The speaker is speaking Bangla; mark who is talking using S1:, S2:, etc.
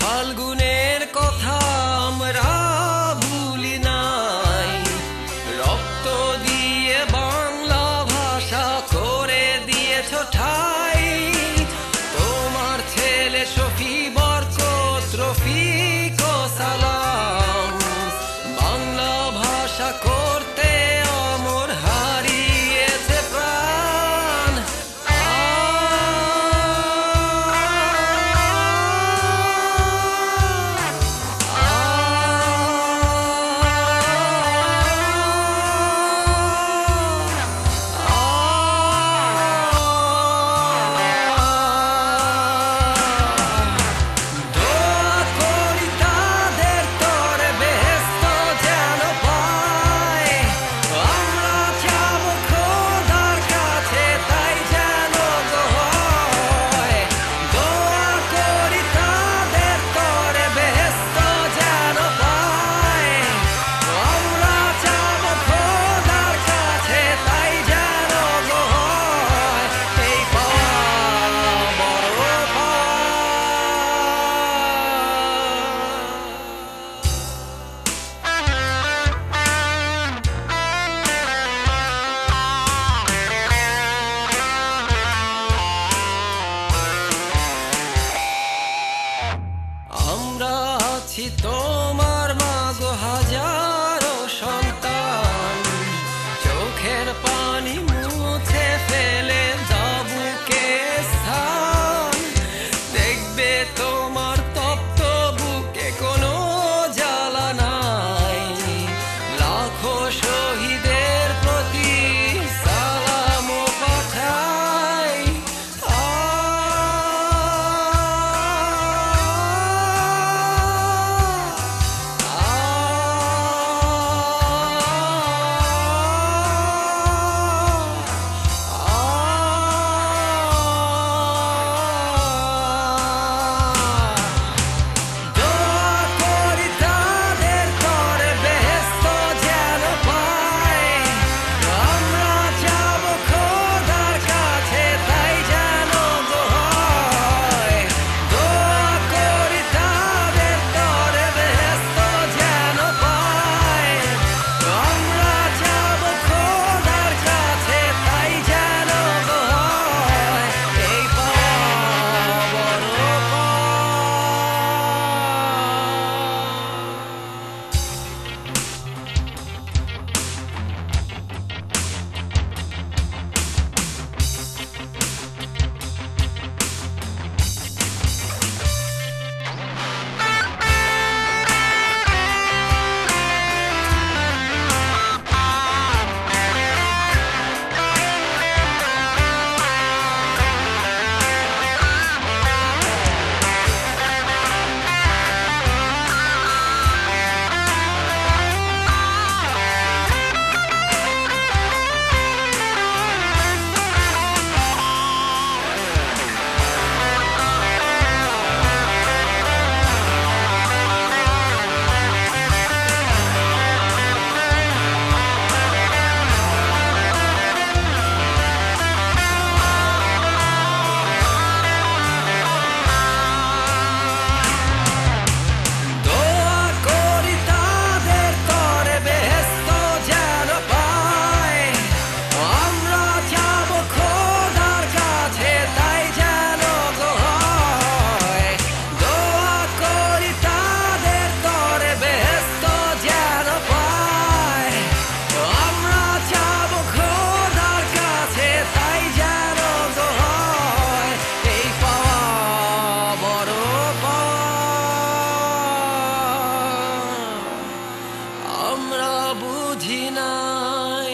S1: ফাল্গুনের কথা আমরা ভুলি নাই, রক্ত দিয়ে বাংলা ভাষা করে দিয়েছ ঠাই। তোমার ছেলে শফি বরকত রফিক ও সালাম বাংলা ভাষা করতে অমর হারিয়েছে প্রাণ। আমরা আছি তোমার মাগো হাজারো সন্তান, চোখের পানি মুছে ফেলে যাবুকে স্থান। দেখবে তোমার তপ্ত বুকে কোনো জ্বালা নাই, লাখো শহীদের প্রতি সালাম পাঠাই। আমরা বুঝি নাই